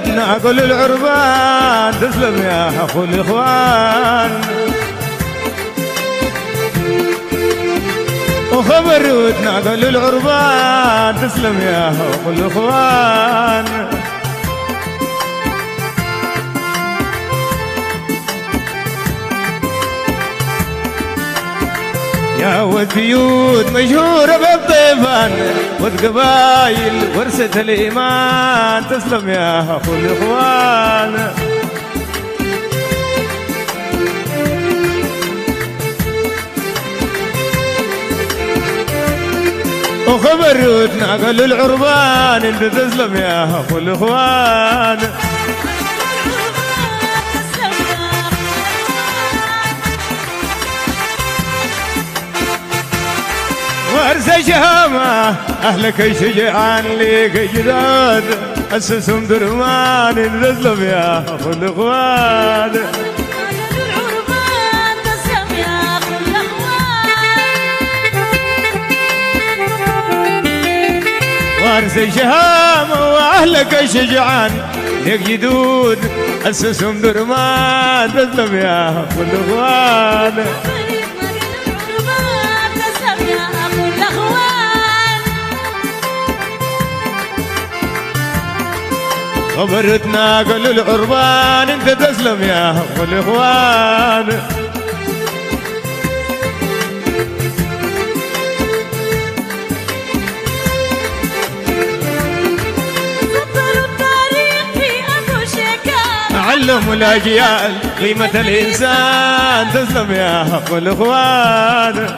ناقل العربان تسلم يا أخو الإخوان وخبر ناقل العربان تسلم يا أخو الإخوان يا ود بيوت مشهورة بالضيفان ود قبايل ورثة الإيمان تسلم يا أخو الإخوان وخبر ناقل العربان انت تسلم يا أخو الإخوان وارث شهامة أهلك شجعان ليك جداد أسسهم درمان انت تسلم يا أخو الإخوان وارث شهامة وأهلك شجعان ليك جدود أسسهم درمان تسلم يا أخو الإخوان خبرت ناقل العربان انت تسلم يا أخو الإخوان علموا الأجيال قيمة الإنسان تسلم يا أخو الإخوان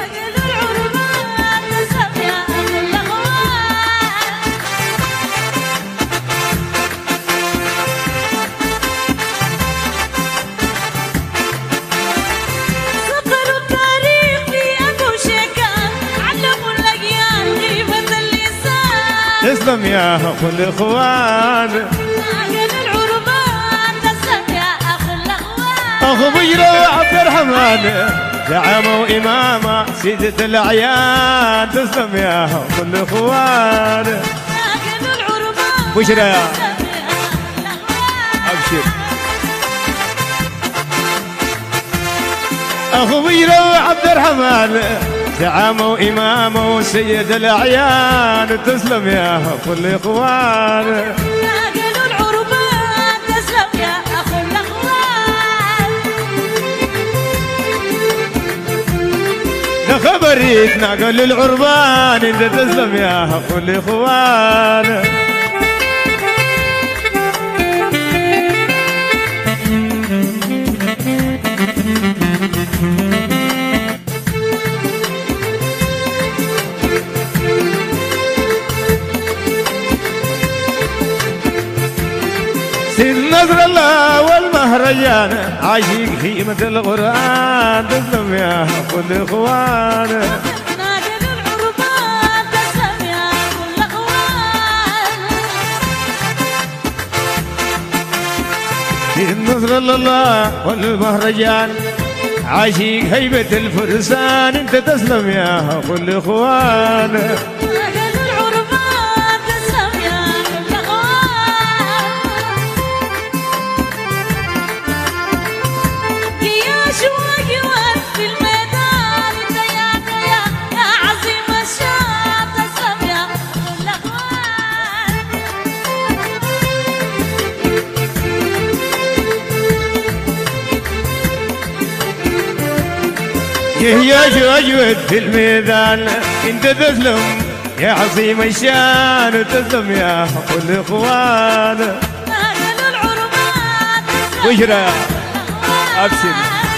تسلم يا أخو الإخوان أخو بجرة وعبد الرحمن زعامة وإمامة سيدة الأعيان تسلم يا أخو الإخوان بجرة أبشر أخو بجرة وعبد الرحمن زعامة وإمامة وسيد الأعيان تسلم يا أخو الإخوان خبريت ناقل العربان انت تسلم يا أخو الإخوان سيد نصر الله والمهرجان عاشق خيمة القرآن تسلم يا أخو الإخوان ناقل العربان تسلم يا أخو الإخوان سيد نصر الله والمهرجان عاشق هيبة الفرسان انت تسلم يا أخو الإخوان يا جوجود في الميدان انت تسلم يا عظيم الشان تسلم يا أخو الإخوان ناقل العربان بشرى أبشر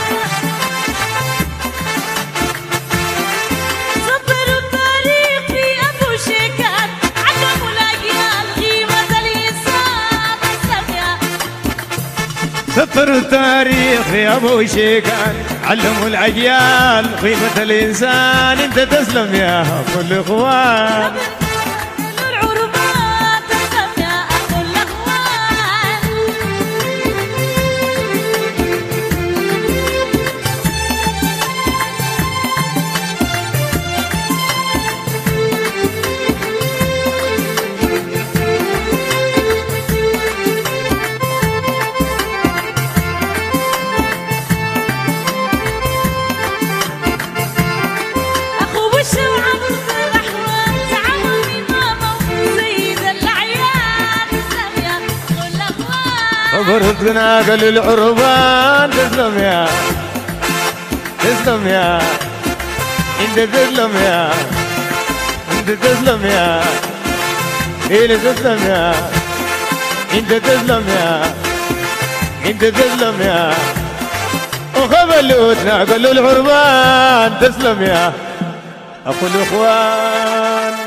سطر التاريخ في أبو شيكان علموا الأجيال قيمة الإنسان تسلم يا سطر التاريخ يا أبو شيكان علموا الأجيال قيمة الإنسان انت تسلم يا أخو الإخوان العربان تسلم يا أخو الإخوان وبرزقنا قالوا العربان تسلم يا تسلم يا انت تسلم يا انت تسلم يا ليلى تسلم يا انت تسلم يا انت تسلم يا وخبلوتنا قالوا العربان تسلم يا اخو الاخوان